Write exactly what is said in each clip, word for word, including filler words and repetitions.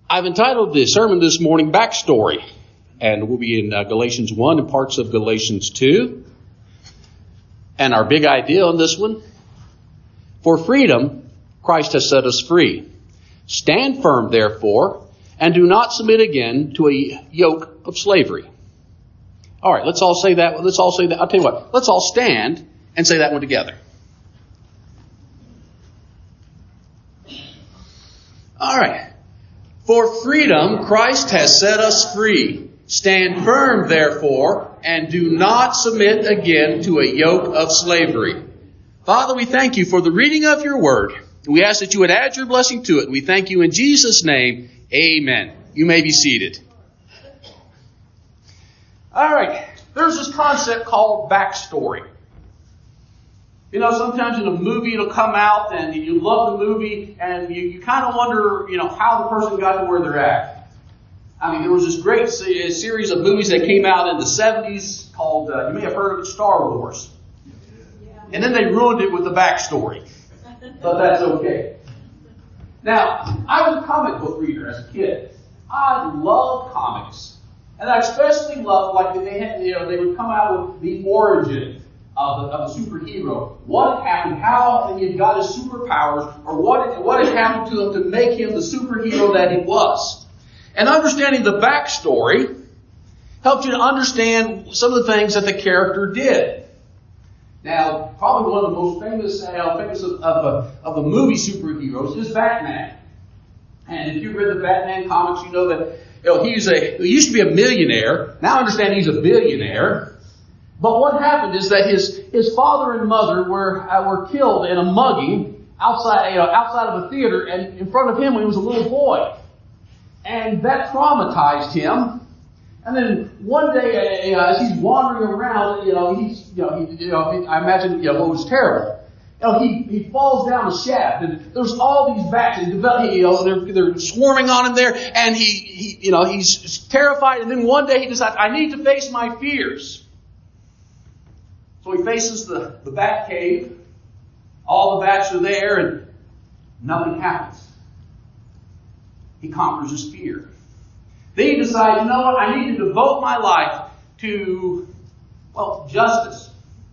I've entitled the sermon this morning, Backstory. And we'll be in uh, Galatians one and parts of Galatians two. And our big idea on this one, for freedom, Christ has set us free. Stand firm, therefore, and do not submit again to a yoke of slavery. All right, let's all say that. Let's all say that. I'll tell you what. Let's all stand and say that one together. All right. For freedom, Christ has set us free. Stand firm, therefore, and do not submit again to a yoke of slavery. Father, we thank you for the reading of your word. We ask that you would add your blessing to it. We thank you in Jesus' name. Amen. You may be seated. All right. There's this concept called backstory. You know, sometimes in a movie it'll come out and you love the movie and you, you kind of wonder, you know, how the person got to where they're at. I mean, there was this great se- series of movies that came out in the seventies called, uh, you may have heard of it, Star Wars. And then they ruined it with the backstory. But that's okay. Now, I was a comic book reader as a kid. I loved comics. And I especially loved, like, they had, you know, they would come out with the origin of the, of the superhero. What had happened, how he had got his superpowers, or what had, what had happened to him to make him the superhero that he was. And understanding the backstory helped you to understand some of the things that the character did. Now, probably one of the most famous, uh, famous of, of, uh, of the movie superheroes is Batman. And if you read the Batman comics, you know that you know, he's a, he used to be a millionaire. Now I understand he's a billionaire. But what happened is that his, his father and mother were, uh, were killed in a mugging outside, you know, outside of a theater and in front of him when he was a little boy. And that traumatized him. And then one day, uh, as he's wandering around, you know, he's, you know, he, you know, I imagine, you know, what was terrible. You know, he, he falls down a shaft, and there's all these bats, and develop, you know, they're, they're swarming on him there, and he, he, you know, he's terrified, and then one day he decides, I need to face my fears. So he faces the, the bat cave. All the bats are there, and nothing happens. He conquers his fear. Then he decides, you know what, I need to devote my life to, well, justice.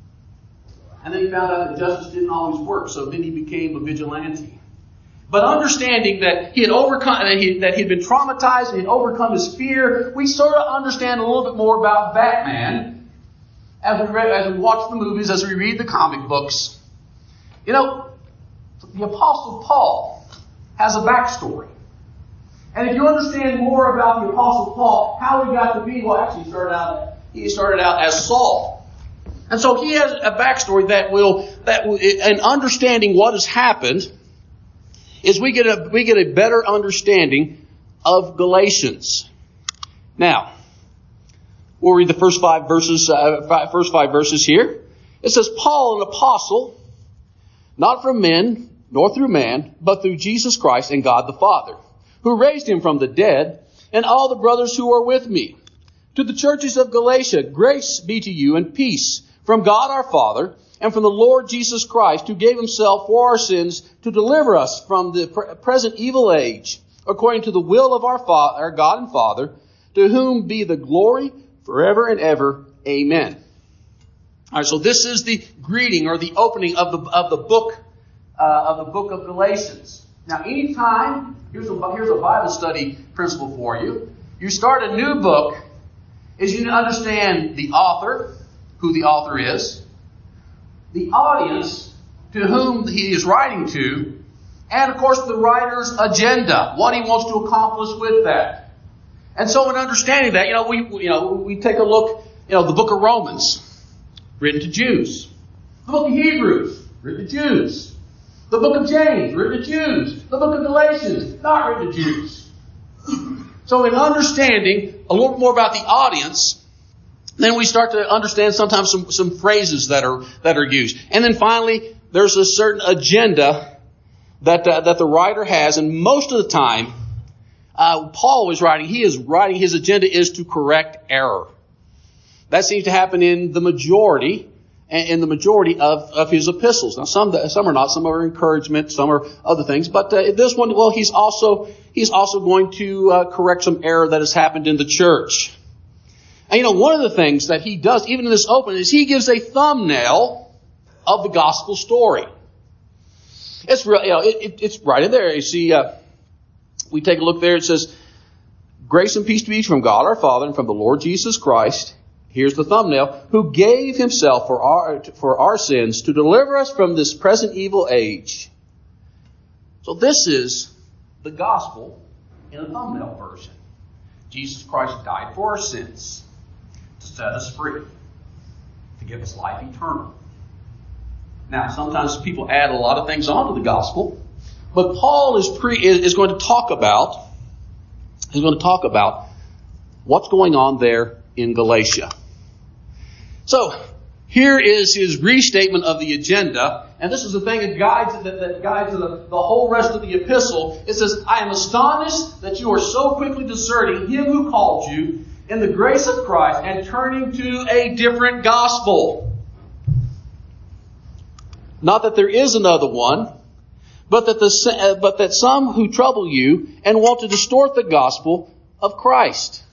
And then he found out that justice didn't always work, so then he became a vigilante. But understanding that he had overcome, that he that he'd been traumatized and he'd overcome his fear, we sort of understand a little bit more about Batman as we read, as we watch the movies, as we read the comic books. You know, the Apostle Paul has a backstory. And if you understand more about the Apostle Paul, how he got to be, well, actually, he started out, he started out as Saul. And so he has a backstory that will, that will, and understanding what has happened, is we get a, we get a better understanding of Galatians. Now, we'll read the first five verses, uh, five, first five verses here. It says, Paul, an apostle, not from men, nor through man, but through Jesus Christ and God the Father, who raised him from the dead, and all the brothers who are with me. To the churches of Galatia, grace be to you and peace from God our Father and from the Lord Jesus Christ, who gave himself for our sins to deliver us from the pre- present evil age, according to the will of our, Fa- our God and Father, to whom be the glory forever and ever. Amen. All right, so this is the greeting or the opening of the of the book uh, of the book of Galatians. Now, anytime here's a here's a Bible study principle for you. You start a new book, is you need to understand the author, who the author is, the audience to whom he is writing to, and of course the writer's agenda, what he wants to accomplish with that. And so in understanding that, you know, we you know we take a look, you know, the book of Romans, written to Jews. The book of Hebrews, written to Jews. The book of James, written to Jews. The book of Galatians, not written to Jews. So in understanding a little bit more about the audience, then we start to understand sometimes some, some phrases that are that are used. And then finally, there's a certain agenda that uh, that the writer has. And most of the time, uh, Paul is writing, he is writing, his agenda is to correct error. That seems to happen in the majority in the majority of, of his epistles. Now, some some are not. Some are encouragement. Some are other things. But uh, this one, well, he's also he's also going to uh, correct some error that has happened in the church. And you know, one of the things that he does, even in this opening, is he gives a thumbnail of the gospel story. It's real, you know, it, it, it's right in there. You see, uh, we take a look there. It says, "Grace and peace to you from God our Father and from the Lord Jesus Christ." Here's the thumbnail. "Who gave himself for our, for our sins to deliver us from this present evil age." So this is the gospel in a thumbnail version. Jesus Christ died for our sins to set us free, to give us life eternal. Now, sometimes people add a lot of things onto the gospel, but Paul is pre, is going to talk about, he's going to talk about what's going on there in Galatia. So, here is his restatement of the agenda, and this is the thing that guides that, that guides the, the whole rest of the epistle. It says, "I am astonished that you are so quickly deserting him who called you in the grace of Christ and turning to a different gospel. Not that there is another one, but that the but that some who trouble you and want to distort the gospel of Christ."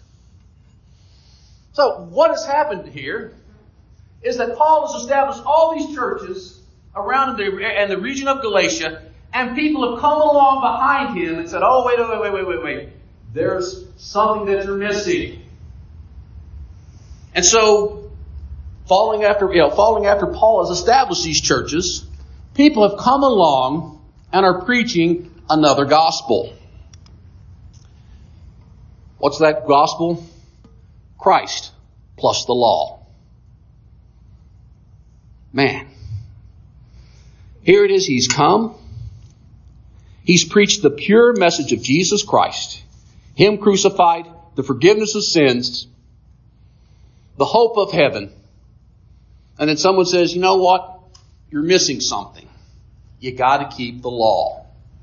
So, what has happened here is that Paul has established all these churches around the, in the region of Galatia, and people have come along behind him and said, "Oh, wait, wait, wait, wait, wait, wait. There's something that you're missing." And so, following after, you know, following after Paul has established these churches, people have come along and are preaching another gospel. What's that gospel? Christ plus the law. Man. Here it is. He's come. He's preached the pure message of Jesus Christ. Him crucified, the forgiveness of sins, the hope of heaven. And then someone says, "You know what? You're missing something. You got to keep the law."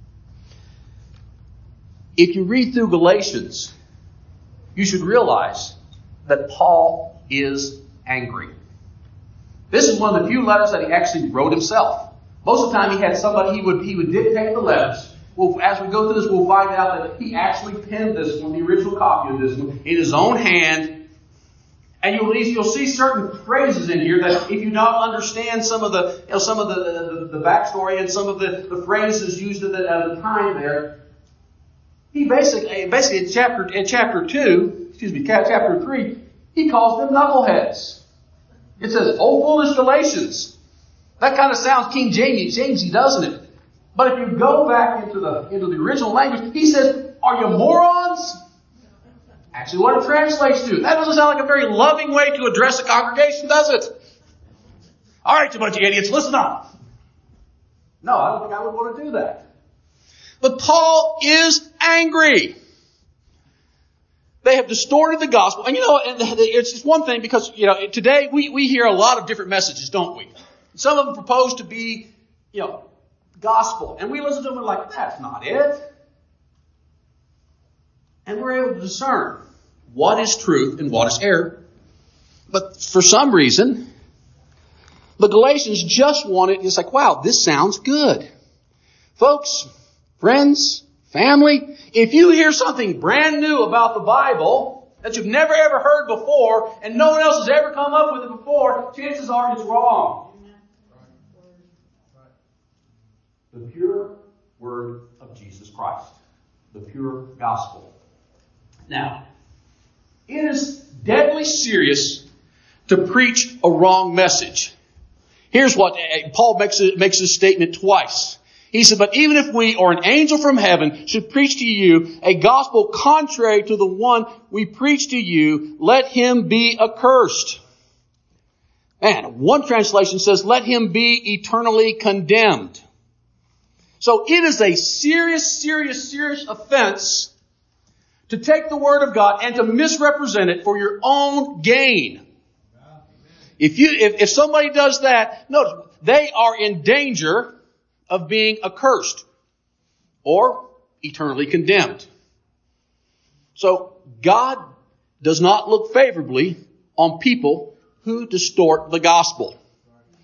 If you read through Galatians, you should realize that Paul is angry. This is one of the few letters that he actually wrote himself. Most of the time he had somebody, he would he would dictate the letters. Well, as we go through this, we'll find out that he actually penned this one, the original copy of this one, in his own hand. And you'll, you'll see certain phrases in here that if you don't understand some of the, you know, some of the, the, the backstory and some of the, the phrases used at the, at the time there, he basically, basically in chapter, in chapter two, excuse me, chapter three, he calls them knuckleheads. It says, "Oh, foolish Galatians." That kind of sounds King James, Jamesy, doesn't it? But if you go back into the, into the original language, he says, "Are you morons?" Actually, what it translates to. That doesn't sound like a very loving way to address a congregation, does it? "All right, you bunch of idiots, listen up." No, I don't think I would want to do that. But Paul is angry. They have distorted the gospel. And you know, it's just one thing because, you know, today we, we hear a lot of different messages, don't we? Some of them propose to be, you know, gospel. And we listen to them and we're like, that's not it. And we're able to discern what is truth and what is error. But for some reason, the Galatians just wanted, it's like, wow, this sounds good. Folks, friends, family, if you hear something brand new about the Bible that you've never ever heard before and no one else has ever come up with it before, chances are it's wrong. The pure word of Jesus Christ. The pure gospel. Now, it is deadly serious to preach a wrong message. Here's what Paul makes, makes this statement twice. He said, "But even if we or an angel from heaven should preach to you a gospel contrary to the one we preach to you, let him be accursed." And one translation says, "Let him be eternally condemned." So it is a serious, serious, serious offense to take the Word of God and to misrepresent it for your own gain. If you, if, if somebody does that, notice, they are in danger of being accursed or eternally condemned. So God does not look favorably on people who distort the gospel.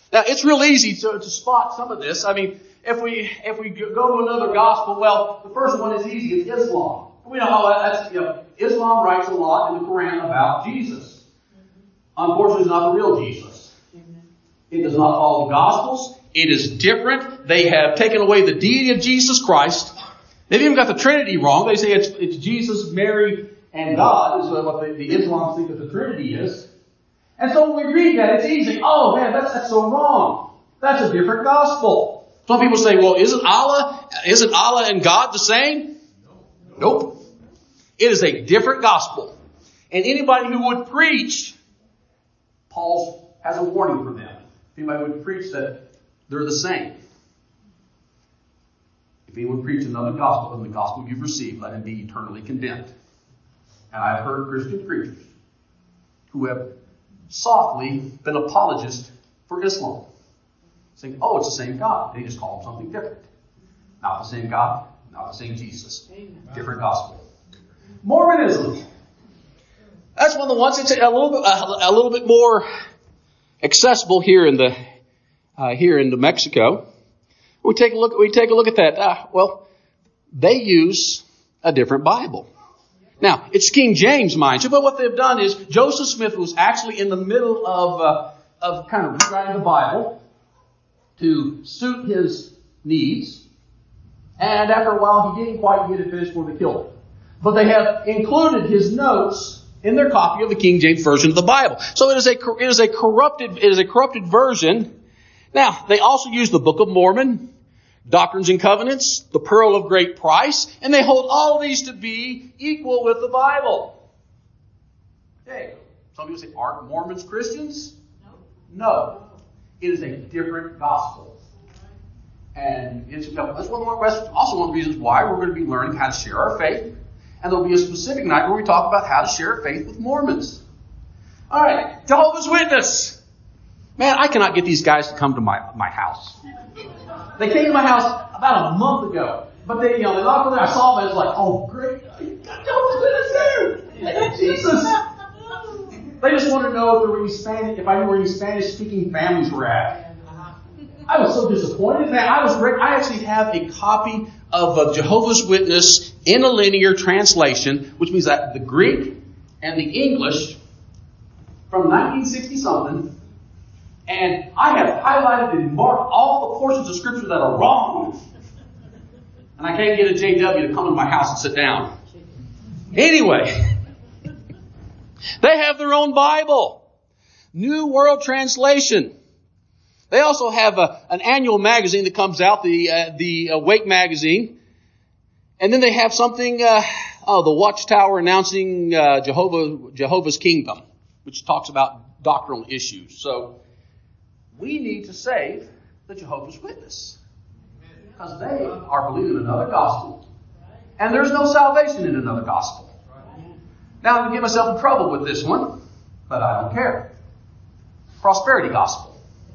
Now, it's real easy to, to spot some of this. I mean, if we if we go to another gospel, well, the first one is easy. It's Islam. We know how that's, you know, Islam writes a lot in the Quran about Jesus. Unfortunately, it's not the real Jesus. It does not follow the Gospels. It is different. They have taken away the deity of Jesus Christ. They've even got the Trinity wrong. They say it's, it's Jesus, Mary, and God is what the, the Islams think that the Trinity is. And so when we read that, it's easy. Oh man, that's, that's so wrong. That's a different gospel. Some people say, well, isn't Allah, isn't Allah and God the same? Nope. It is a different gospel. And anybody who would preach, Paul has a warning for them. Anybody would preach that they're the same. If anyone preach another gospel than the gospel you've received, let him be eternally condemned. And I've heard Christian preachers who have softly been apologists for Islam, saying, oh, it's the same God. They just call him something different. Not the same God, not the same Jesus. Different gospel. Mormonism. That's one of the ones that's a little bit, a, a little bit more accessible here in the uh, here in New Mexico. We take a look. We take a look at that. Uh, well, they use a different Bible. Now, it's King James, mind you, but what they've done is Joseph Smith was actually in the middle of uh, of kind of rewriting the Bible to suit his needs, and after a while, he didn't quite get it finished before they killed him. But they have included his notes in their copy of the King James Version of the Bible. So it is a it is a corrupted it is a corrupted version. Now, they also use the Book of Mormon, Doctrines and Covenants, the Pearl of Great Price, and they hold all of these to be equal with the Bible. Okay. Some people say, aren't Mormons Christians? No. No. It is a different gospel. And it's, you know, that's one of the, also one of the reasons why we're going to be learning how to share our faith. And there'll be a specific night where we talk about how to share faith with Mormons. All right, Jehovah's Witness. Man, I cannot get these guys to come to my, my house. They came to my house about a month ago. But they, you know, they knocked on there. I saw them and it's like, oh, great. Jehovah's Witness there. They got Jesus. They just wanted to know if there were any Spanish, if I knew where any Spanish-speaking families were at. I was so disappointed. Man, I was great. I actually have a copy of a Jehovah's Witness in a linear translation, which means that the Greek and the English from nineteen sixty something, and I have highlighted and marked all the portions of Scripture that are wrong. And I can't get a J W to come to my house and sit down. Anyway, they have their own Bible, New World Translation. They also have a, an annual magazine that comes out, the uh, the Awake magazine. And then they have something, uh, oh, the Watchtower announcing uh, Jehovah, Jehovah's Kingdom, which talks about doctrinal issues. So we need to save the Jehovah's Witness because they are believing another gospel. And there's no salvation in another gospel. Now, I'm going to get myself in trouble with this one, but I don't care. Prosperity gospel.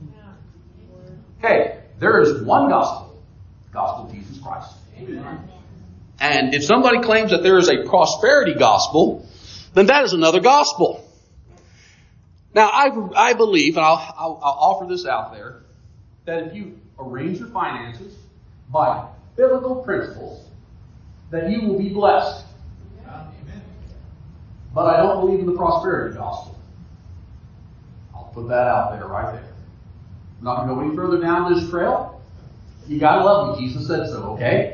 Okay, there is one gospel, the gospel of Jesus Christ. Amen. And if somebody claims that there is a prosperity gospel, then that is another gospel. Now, I, I believe, and I'll, I'll, I'll offer this out there, that if you arrange your finances by biblical principles, that you will be blessed. Amen. But I don't believe in the prosperity gospel. I'll put that out there right there. I'm not going to go any further down this trail. You got to love me. Jesus said so, okay?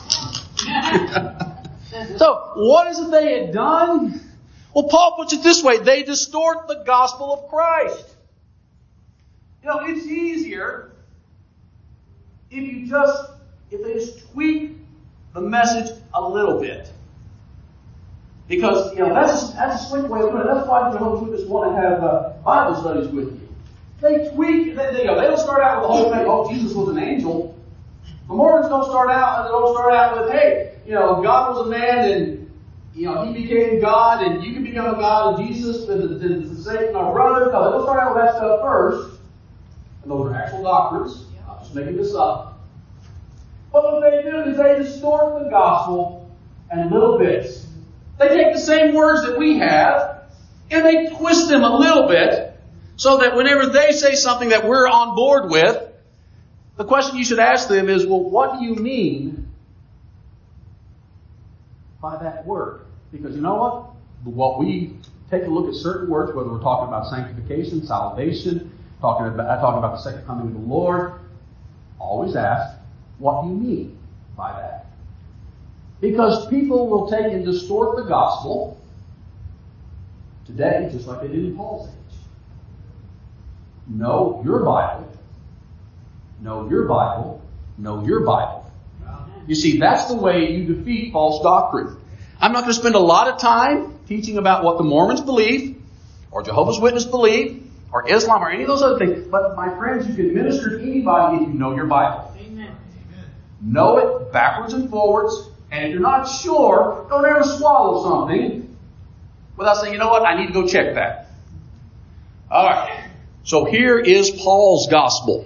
So, what is it they had done? Well, Paul puts it this way. They distort the gospel of Christ. You know, it's easier if you just, if they just tweak the message a little bit. Because, you know, that's a, that's a slick way of doing it. That's why the Jehovah's Witnesses want to have uh, Bible studies with you. They tweak, they, they, you know, they don't start out with the whole thing, oh, Jesus was an angel. The Mormons don't start out, they don't start out with, hey, you know, God was a man and, you know, he became God and you can become a God and Jesus and, and, and Satan are brothers. No, they don't start out with that stuff first. And those are actual doctrines. I'm just making this up. But what they do is they distort the gospel in little bits. They take the same words that we have and they twist them a little bit So that whenever they say something that we're on board with, the question you should ask them is, well, what do you mean by that word? Because you know what? What we take a look at certain words, whether we're talking about sanctification, salvation, talking about, talking about the second coming of the Lord, always ask, what do you mean by that? Because people will take and distort the gospel today, just like they did in Paul's age. Know your Bible. Know your Bible. Know your Bible. You see, that's the way you defeat false doctrine. I'm not going to spend a lot of time teaching about what the Mormons believe, or Jehovah's Witnesses believe, or Islam, or any of those other things. But my friends, you can minister to anybody if you know your Bible. Amen. Know it backwards and forwards. And if you're not sure, don't ever swallow something without saying, you know what, I need to go check that. All right. So here is Paul's gospel.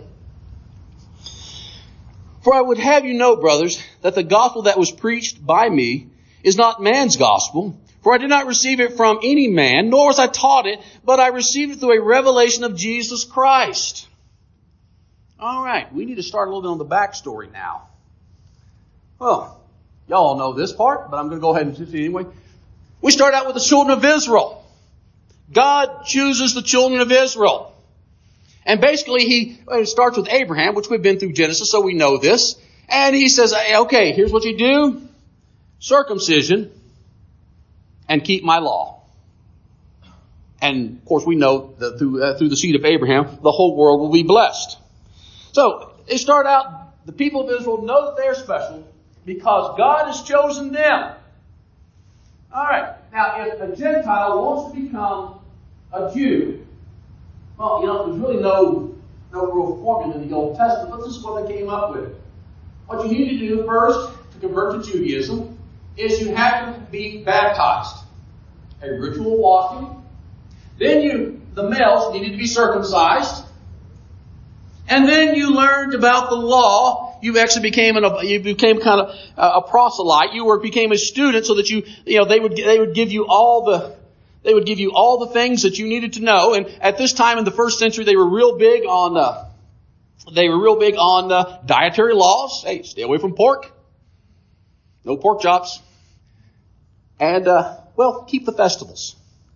For I would have you know, brothers, that the gospel that was preached by me is not man's gospel. For I did not receive it from any man, nor was I taught it, but I received it through a revelation of Jesus Christ. All right, we need to start a little bit on the backstory now. Well, y'all all know this part, but I'm going to go ahead and do it anyway. We start out with the children of Israel. God chooses the children of Israel. And basically, he it starts with Abraham, which we've been through Genesis, so we know this. And he says, okay, here's what you do. Circumcision and keep my law. And, of course, we know that through, uh, through the seed of Abraham, the whole world will be blessed. So, they start out, the people of Israel know that they are special because God has chosen them. All right. Now, if a Gentile wants to become a Jew, well, you know, there's really no, no real formula in the Old Testament, but this is what they came up with. What you need to do first to convert to Judaism is you have to be baptized. A ritual washing. Then you, the males, needed to be circumcised. And then you learned about the law. You actually became an, you became kind of a proselyte. You were became a student so that you, you know, they would they would give you all the they would give you all the things that you needed to know. And at this time in the first century, they were real big on uh, they were real big on uh, dietary laws. Hey, stay away from pork. No pork chops. And uh, well, keep the festivals.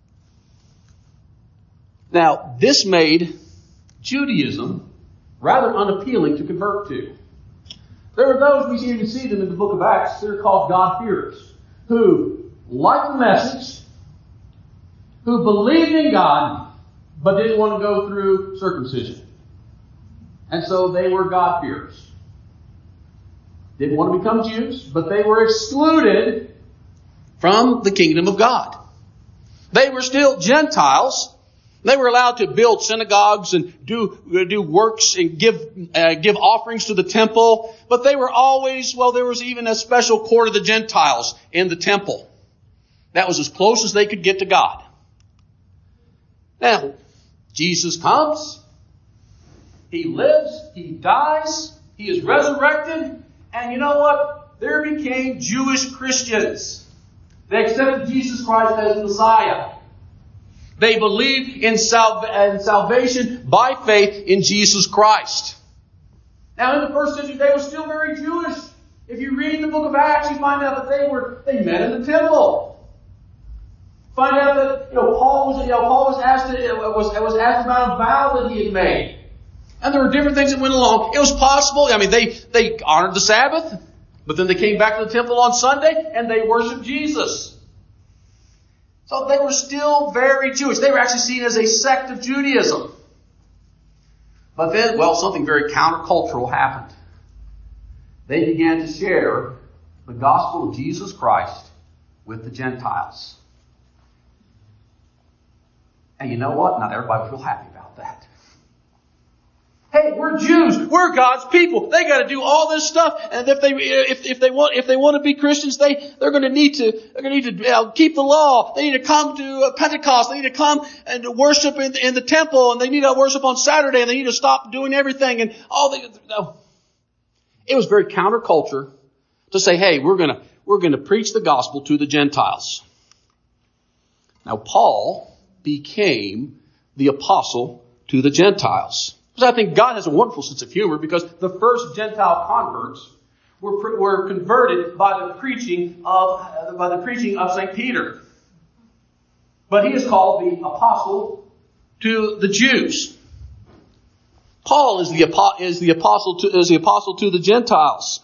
Now, this made Judaism rather unappealing to convert to. There were those, we even see them in the book of Acts, they're called God-fearers, who liked the message, who believed in God, but didn't want to go through circumcision. And so they were God-fearers. Didn't want to become Jews, but they were excluded from the kingdom of God. They were still Gentiles. They were allowed to build synagogues and do do works and give uh, give offerings to the temple. But they were always, well, there was even a special court of the Gentiles in the temple. That was as close as they could get to God. Now, Jesus comes. He lives. He dies. He is resurrected. And you know what? There became Jewish Christians. They accepted Jesus Christ as Messiah. They believed in, sal- in salvation by faith in Jesus Christ. Now, in the first century, they were still very Jewish. If you read the book of Acts, you find out that they were they met in the temple. Find out that you know Paul was you know Paul was asked to, was was asked about a vow that he had made, and there were different things that went along. It was possible. I mean, they they honored the Sabbath, but then they came back to the temple on Sunday and they worshiped Jesus. So they were still very Jewish. They were actually seen as a sect of Judaism. But then, well, something very countercultural happened. They began to share the gospel of Jesus Christ with the Gentiles. And you know what? Not everybody was real happy about that. Hey, we're Jews. We're God's people. They got to do all this stuff, and if they if if they want if they want to be Christians, they they're going to need to they're going to need to you know, keep the law. They need to come to Pentecost. They need to come and worship in, in the temple, and they need to worship on Saturday, and they need to stop doing everything and all the. No. It was very counterculture to say, hey, we're gonna we're going to preach the gospel to the Gentiles. Now, Paul became the apostle to the Gentiles. Because I think God has a wonderful sense of humor, because the first Gentile converts were, were converted by the preaching of, uh, by the preaching of Saint Peter. But he is called the apostle to the Jews. Paul is the, is the apostle to, is the apostle to the Gentiles.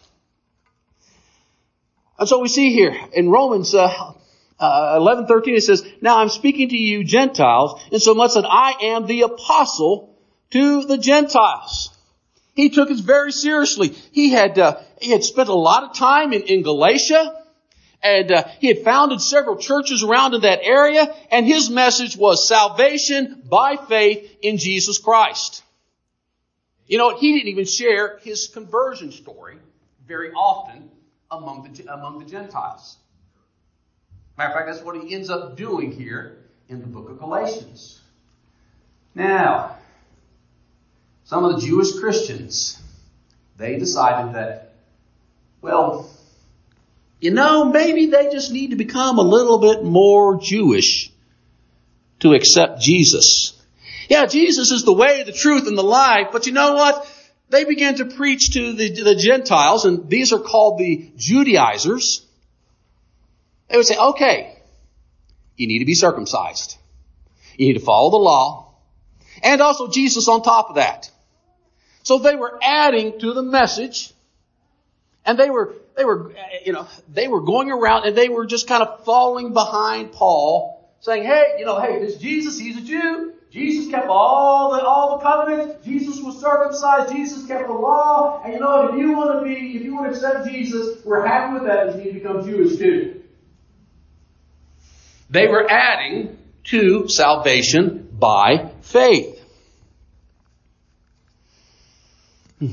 And so we see here in Romans uh, uh, eleven thirteen, it says, "Now I'm speaking to you Gentiles, insomuch that I am the apostle to the Gentiles." He took it very seriously. He had uh, he had spent a lot of time in, in Galatia, and uh, he had founded several churches around in that area, and his message was salvation by faith in Jesus Christ. You know, he didn't even share his conversion story very often among the among the Gentiles. Matter of fact, that's what he ends up doing here in the book of Galatians. Now, some of the Jewish Christians, they decided that, well, you know, maybe they just need to become a little bit more Jewish to accept Jesus. Yeah, Jesus is the way, the truth, and the life, but you know what? They began to preach to the, the Gentiles, and these are called the Judaizers. They would say, okay, you need to be circumcised. You need to follow the law. And also Jesus on top of that. So they were adding to the message. And they were, they were, you know, they were going around and they were just kind of falling behind Paul, saying, hey, you know, hey, this Jesus, he's a Jew. Jesus kept all the all the covenants. Jesus was circumcised. Jesus kept the law. And you know, if you want to be, if you want to accept Jesus, we're happy with that. You need to become Jewish too. They were adding to salvation by faith. Hmm.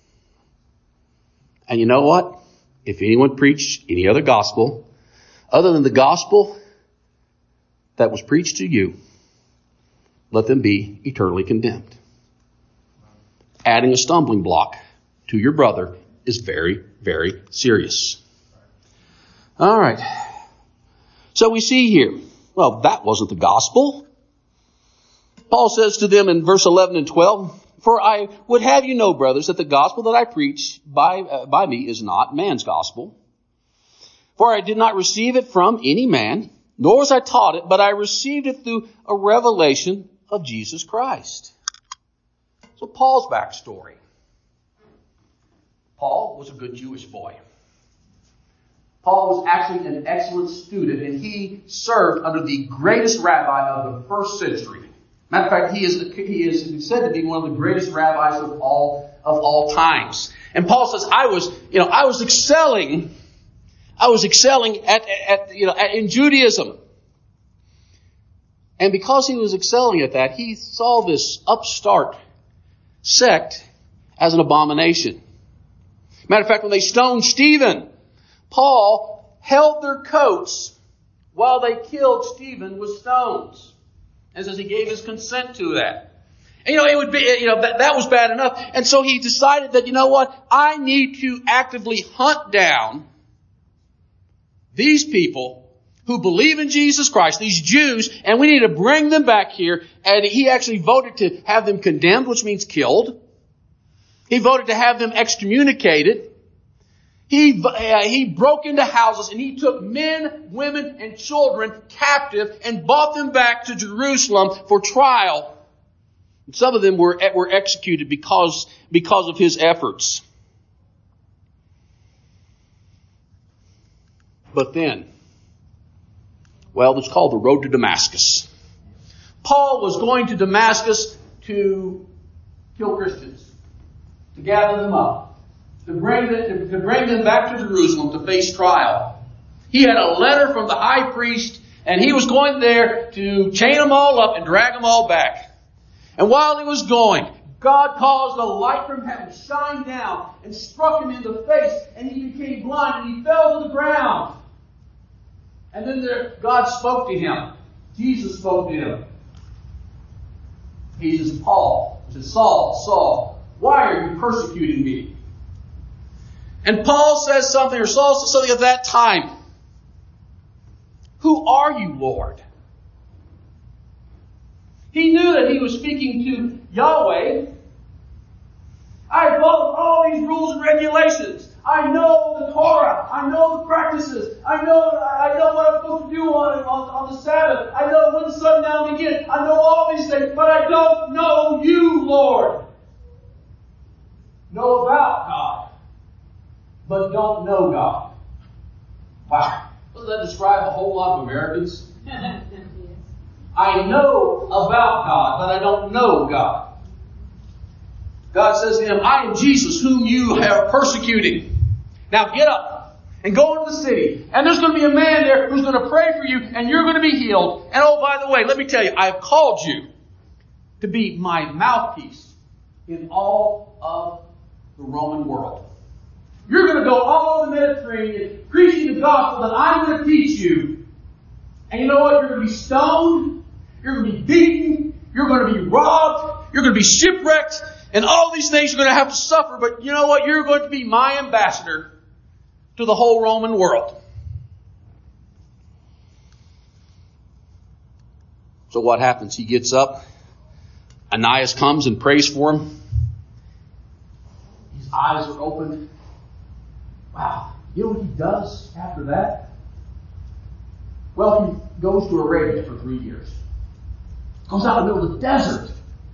And you know what? If anyone preached any other gospel other than the gospel that was preached to you, let them be eternally condemned. Adding a stumbling block to your brother is very, very serious. All right. So we see here, well, that wasn't the gospel. Paul says to them in verse eleven and twelve, "For I would have you know, brothers, that the gospel that I preach by, uh, by me is not man's gospel. For I did not receive it from any man, nor was I taught it, but I received it through a revelation of Jesus Christ." So Paul's backstory. Paul was a good Jewish boy. Paul was actually an excellent student, and he served under the greatest rabbi of the first century. Matter of fact, he is he is said to be one of the greatest rabbis of all of all times. And Paul says, "I was, you know, I was excelling, I was excelling at, at you know at, in Judaism." And because he was excelling at that, he saw this upstart sect as an abomination. Matter of fact, when they stoned Stephen, Paul held their coats while they killed Stephen with stones. And says he gave his consent to that. And, you know, it would be, you know, that, that was bad enough. And so he decided that, you know what, I need to actively hunt down these people who believe in Jesus Christ, these Jews, and we need to bring them back here. And he actually voted to have them condemned, which means killed. He voted to have them excommunicated. He, uh, he broke into houses and he took men, women, and children captive and brought them back to Jerusalem for trial. And some of them were, were executed because, because of his efforts. But then, well, it's called the road to Damascus. Paul was going to Damascus to kill Christians, to gather them up, to bring them, to bring them back to Jerusalem to face trial. He had a letter from the high priest, and he was going there to chain them all up and drag them all back. And while he was going, God caused a light from heaven to shine down and struck him in the face, and he became blind, and he fell to the ground. And then there, God spoke to him. Jesus spoke to him. He says, Paul, he says, Saul, Saul, why are you persecuting me? And Paul says something, or Saul says something at that time. Who are you, Lord? He knew that he was speaking to Yahweh. I follow all these rules and regulations. I know the Torah. I know the practices. I know I know what I'm supposed to do on, on, on the Sabbath. I know when sundown begins. I know all these things, but I don't know you, Lord. Know about God, but don't know God. Wow. Doesn't that describe a whole lot of Americans? I know about God, but I don't know God. God says to him, I am Jesus whom you are persecuting. Now get up and go into the city. And there's going to be a man there who's going to pray for you and you're going to be healed. And oh, by the way, let me tell you, I have called you to be my mouthpiece in all of the Roman world. You're going to go all over the Mediterranean preaching the gospel that I'm going to teach you. And you know what? You're going to be stoned. You're going to be beaten. You're going to be robbed. You're going to be shipwrecked. And all these things you're going to have to suffer. But you know what? You're going to be my ambassador to the whole Roman world. So what happens? He gets up. Ananias comes and prays for him. His eyes are opened. Wow. You know what he does after that? Well, he goes to Arabia for three years. Goes out in the middle of the desert.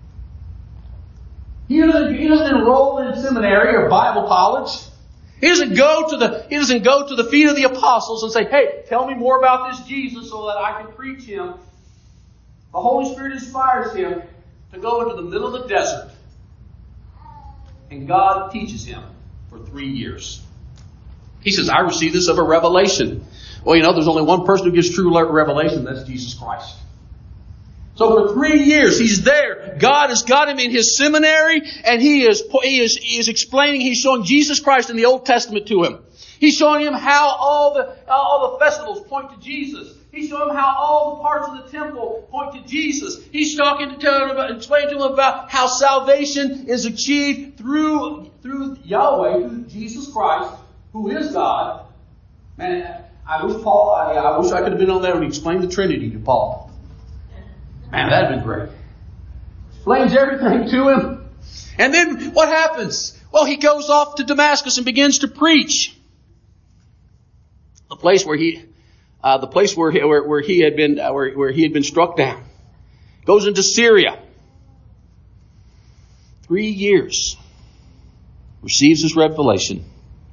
He doesn't, he doesn't enroll in seminary or Bible college. He doesn't go to the, he doesn't go to the feet of the apostles and say, hey, tell me more about this Jesus so that I can preach him. The Holy Spirit inspires him to go into the middle of the desert. And God teaches him for three years. He says, I received this of a revelation. Well, you know, there's only one person who gives true revelation. That's Jesus Christ. So for three years, he's there. God has got him in his seminary, and he is, he is, he is explaining, he's showing Jesus Christ in the Old Testament to him. He's showing him how all the, all the festivals point to Jesus. He's showing him how all the parts of the temple point to Jesus. He's talking to tell him about, explaining to him about how salvation is achieved through, through Yahweh, through Jesus Christ, who is God. Man, I wish Paul, I, I wish I could have been on there and explained the Trinity to Paul. Man, that'd been great. Explains everything to him. And then what happens? Well, he goes off to Damascus and begins to preach. The place where he, uh, the place where he, where, where he had been, uh, where, where he had been struck down. Goes into Syria. Three years. Receives his revelation.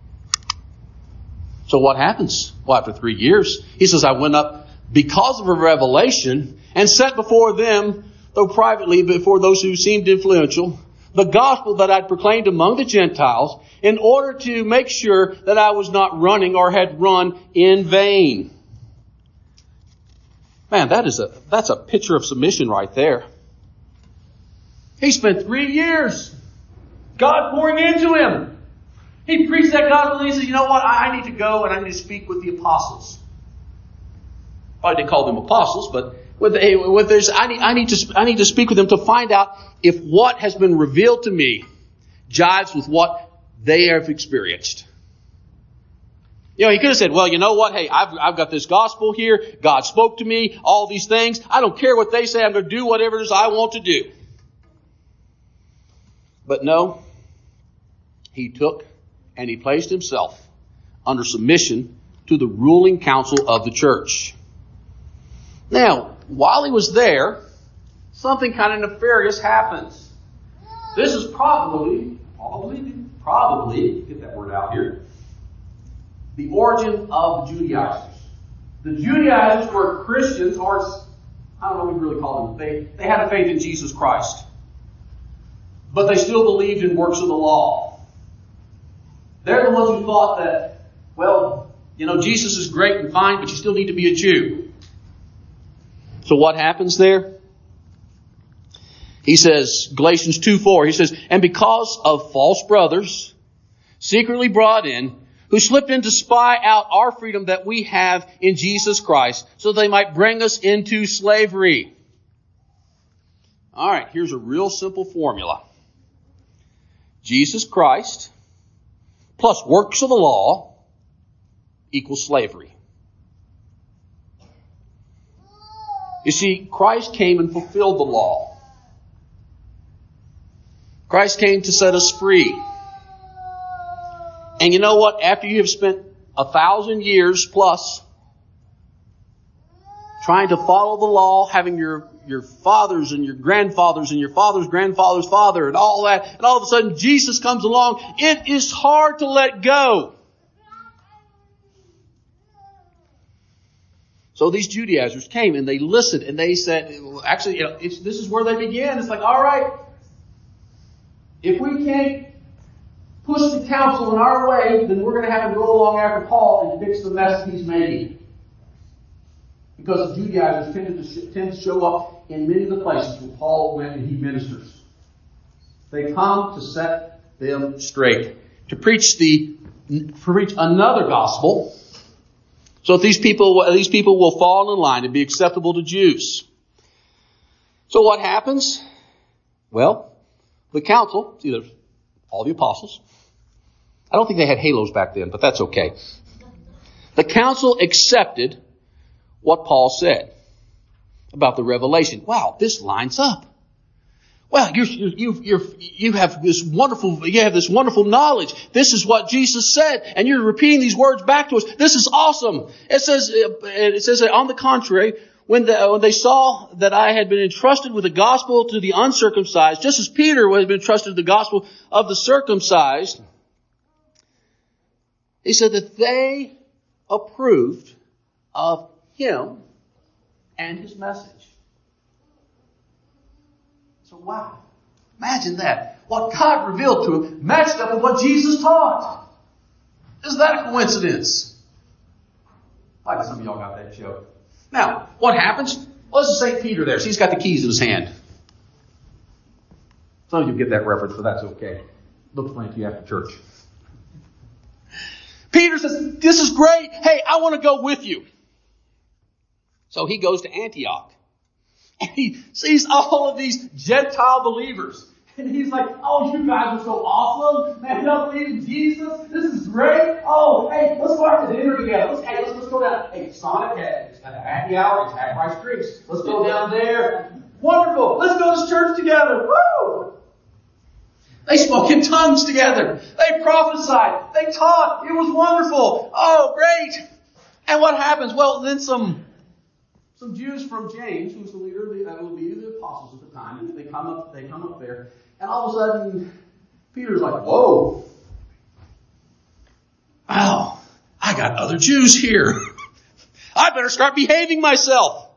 So what happens? Well, after three years, he says, I went up because of a revelation and set before them, though privately, before those who seemed influential, the gospel that I'd proclaimed among the Gentiles in order to make sure that I was not running or had run in vain. Man, that is a, that's a picture of submission right there. He spent three years, God pouring into him. He preached that gospel and he said, you know what, I, I need to go and I need to speak with the apostles. Well, they called them apostles, but with, with this, I need, I need to, I need to speak with them to find out if what has been revealed to me jives with what they have experienced. You know, he could have said, well, you know what? Hey, I've, I've got this gospel here. God spoke to me, all these things. I don't care what they say. I'm going to do whatever it is I want to do. But no, he took and he placed himself under submission to the ruling council of the church. Now, while he was there, something kind of nefarious happens. This is probably, probably, probably, get that word out here, the origin of the Judaizers. The Judaizers were Christians, or I don't know what we really call them. They, they had a faith in Jesus Christ. But they still believed in works of the law. They're the ones who thought that, well, you know, Jesus is great and fine, but you still need to be a Jew. So what happens there? He says, Galatians two four, he says, and because of false brothers, secretly brought in, who slipped in to spy out our freedom that we have in Jesus Christ, so they might bring us into slavery. All right, here's a real simple formula. Jesus Christ plus works of the law equals slavery. You see, Christ came and fulfilled the law. Christ came to set us free. And you know what? After you have spent a thousand years plus trying to follow the law, having your, your fathers and your grandfathers and your father's grandfather's father and all that, and all of a sudden Jesus comes along, it is hard to let go. So these Judaizers came and they listened and they said, actually, you know, it's, this is where they began. It's like, all right, if we can't push the council in our way, then we're going to have to go along after Paul and fix the mess he's making. Because the Judaizers tended to, sh- tend to show up in many of the places where Paul went and he ministers. They come to set them straight, to preach the preach another gospel, so that these people these people will fall in line and be acceptable to Jews. So what happens? Well, the council, it's either all the apostles. I don't think they had halos back then, but that's okay. The council accepted what Paul said about the revelation. Wow, this lines up. Well, you're, you you're, you have this wonderful, you have this wonderful knowledge. This is what Jesus said, and you're repeating these words back to us. This is awesome. It says, it says, on the contrary, when, the, when they saw that I had been entrusted with the gospel to the uncircumcised, just as Peter had been entrusted with the gospel of the circumcised, he said that they approved of him and his message. So wow, imagine that. What God revealed to him matched up with what Jesus taught. Is that a coincidence? I guess some of y'all got that joke. Now, what happens? Well, this is Saint Peter there. So he's got the keys in his hand. Some of you get that reference, but that's okay. They'll explain it to you after church. Peter says, this is great. Hey, I want to go with you. So he goes to Antioch. And he sees all of these Gentile believers. And he's like, oh, you guys are so awesome. Man, you believe in Jesus. This is great. Oh, hey, let's go out to dinner together. Let's, hey, let's, let's go down. Hey, Sonic at, at a happy hour. It's at Rice Creeks. Let's go down there. Wonderful. Let's go to church together. Woo! They spoke in tongues together. They prophesied. They taught. It was wonderful. Oh, great. And what happens? Well, then some... Some Jews from James, who was the leader of the, uh, leader of the apostles at the time, they come up, they come up there, and all of a sudden, Peter's like, "Whoa, wow, I got other Jews here. I better start behaving myself."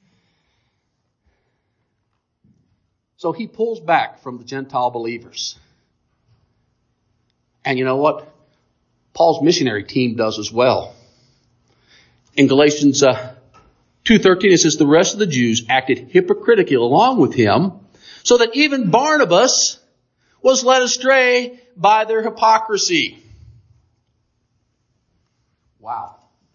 So he pulls back from the Gentile believers, and you know what? Paul's missionary team does as well. In Galatians. Uh, two thirteen, it says, the rest of the Jews acted hypocritically along with him, so that even Barnabas was led astray by their hypocrisy. Wow.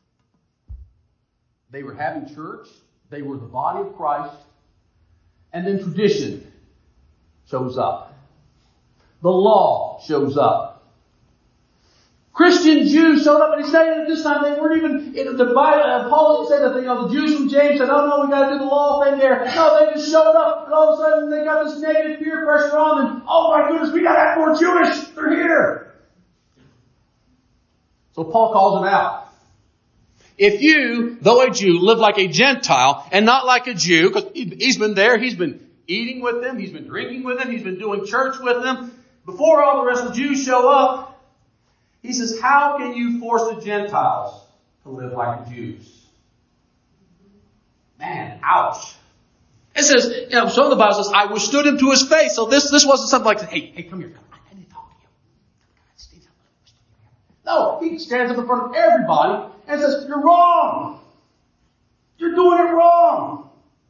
They were having church. They were the body of Christ. And then tradition shows up. The law shows up. Christian Jews showed up, and he said at this time they weren't even, in the Bible, uh, Paul said that, you know, the Jews from James said, oh no, we got to do the law thing there. No, they just showed up, and all of a sudden they got this negative peer pressure on them. Oh my goodness, we got to act more Jewish. They're here. So Paul calls them out. If you, though a Jew, live like a Gentile and not like a Jew, because he's been there, he's been eating with them, he's been drinking with them, he's been doing church with them, before all the rest of the Jews show up, he says, how can you force the Gentiles to live like the Jews? Man, ouch. It says, you know, some of the Bible says, I withstood him to his face. So this, this wasn't something like, hey, hey, come here. Come, I need to talk to you. No, he stands up in front of everybody and says, you're wrong. You're doing it wrong.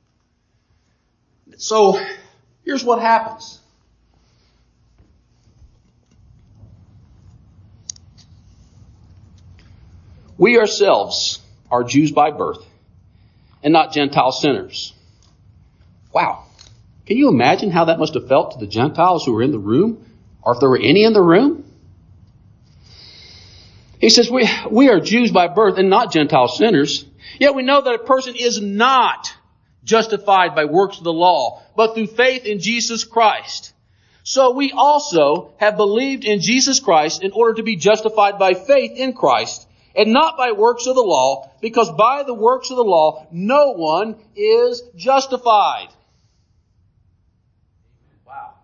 So here's what happens. We ourselves are Jews by birth and not Gentile sinners. Wow. Can you imagine how that must have felt to the Gentiles who were in the room? Or if there were any in the room? He says, we, we are Jews by birth and not Gentile sinners. Yet we know that a person is not justified by works of the law, but through faith in Jesus Christ. So we also have believed in Jesus Christ in order to be justified by faith in Christ, and not by works of the law, because by the works of the law no one is justified. Wow.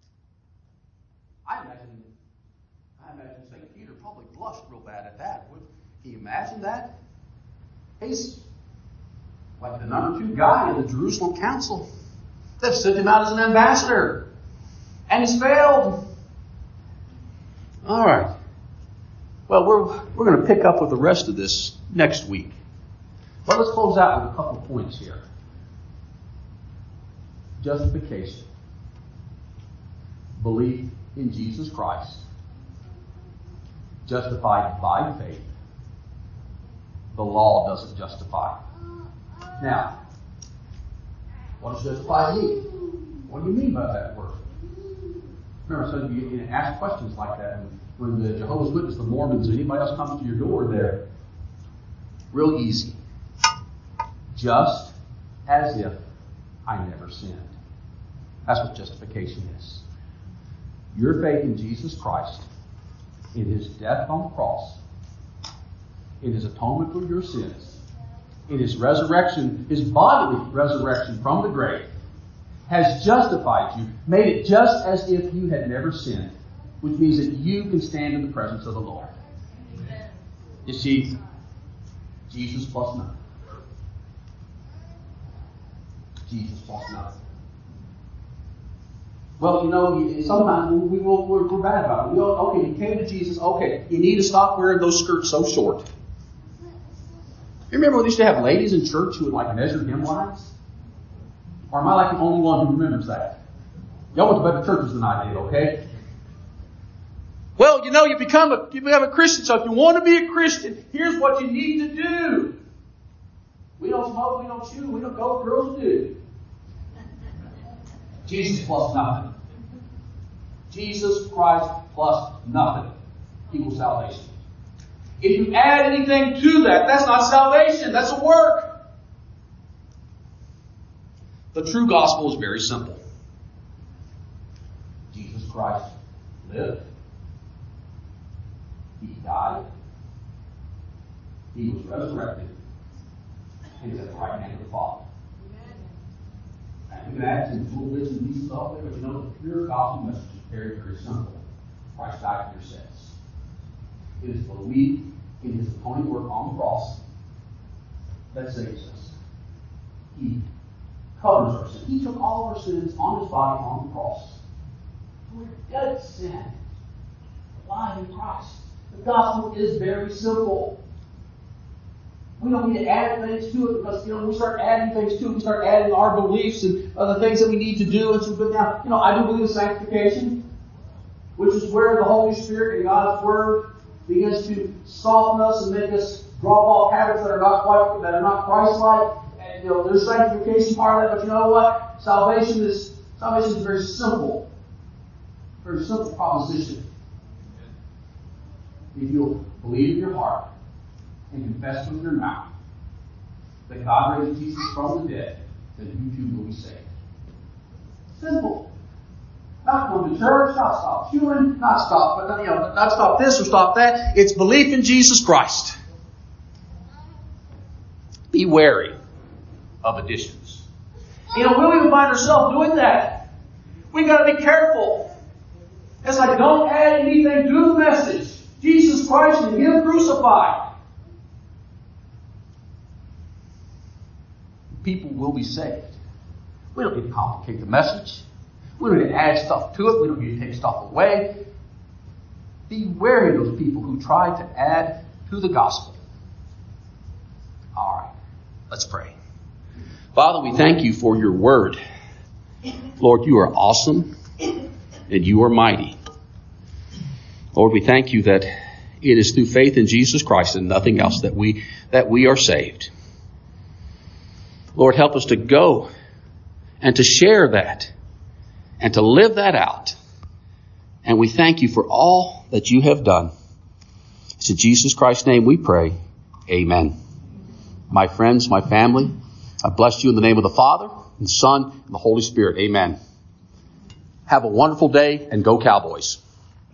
I imagine, I imagine Saint Peter probably blushed real bad at that. Can you imagine that? He's like the number two guy in the Jerusalem council. They've sent him out as an ambassador. And he's failed. All right. Well, we're we're going to pick up with the rest of this next week. But let's close out with a couple of points here. Justification. Belief in Jesus Christ. Justified by faith. The law doesn't justify. Now, what does justified mean? What do you mean by that word? Remember, some of you, you ask questions like that when, when the Jehovah's Witnesses, the Mormons, or anybody else comes to your door there. Real easy. Just as if I never sinned. That's what justification is. Your faith in Jesus Christ, in His death on the cross, in His atonement for your sins, in His resurrection, His bodily resurrection from the grave, has justified you, made it just as if you had never sinned, which means that you can stand in the presence of the Lord. Amen. You see, Jesus plus nothing. Jesus plus nothing. Well, you know, sometimes we will, we're, we're bad about it. We go, okay, you came to Jesus. Okay, you need to stop wearing those skirts so short. You remember when they used to have ladies in church who would like measure hem lines? Or am I like the only one who remembers that? Y'all went to better churches than I did, okay? Well, you know, you become a you become a Christian, so if you want to be a Christian, here's what you need to do. We don't smoke, we don't chew, we don't go, girls do. Jesus plus nothing. Jesus Christ plus nothing equals salvation. If you add anything to that, that's not salvation. That's a work. The true gospel is very simple. Jesus Christ lived. He died. He was resurrected. And he's at the right hand of the Father. And we can add some little bits and pieces off there, but you know, the pure gospel message is very, very simple. Christ died for your sins. It is belief in His atoning work on the cross that saves us. He covers our sin. He took all of our sins on His body on the cross. We're dead to sin. Alive in Christ. The gospel is very simple. We don't need to add things to it because, you know, we start adding things to it. We start adding our beliefs and other things that we need to do. And so, but now, you know, I do believe in sanctification, which is where the Holy Spirit and God's Word begins to soften us and make us drop off habits that are not quite, that are not Christ-like. And, you know, there's sanctification part of it, but you know what? Salvation is salvation is very simple, very simple proposition. If you'll believe in your heart and confess with your mouth that God raised Jesus from the dead, then you too will be saved. Simple. Not come to church, not stop chewing, not stop, but you know, not stop this or stop that. It's belief in Jesus Christ. Be wary of additions. You know, when we find ourselves doing that, we got to be careful. It's like, don't add anything to the message. Jesus Christ and Him crucified. People will be saved. We don't need to complicate the message. We don't need to add stuff to it. We don't need to take stuff away. Be wary of those people who try to add to the gospel. All right, let's pray. Father, we thank You for Your word. Lord, You are awesome and You are mighty. Lord, we thank You that it is through faith in Jesus Christ and nothing else that we that we are saved. Lord, help us to go and to share that and to live that out. And we thank You for all that You have done. It's in Jesus Christ's name we pray. Amen. My friends, my family, I bless you in the name of the Father, and the Son, and the Holy Spirit. Amen. Have a wonderful day, and go Cowboys.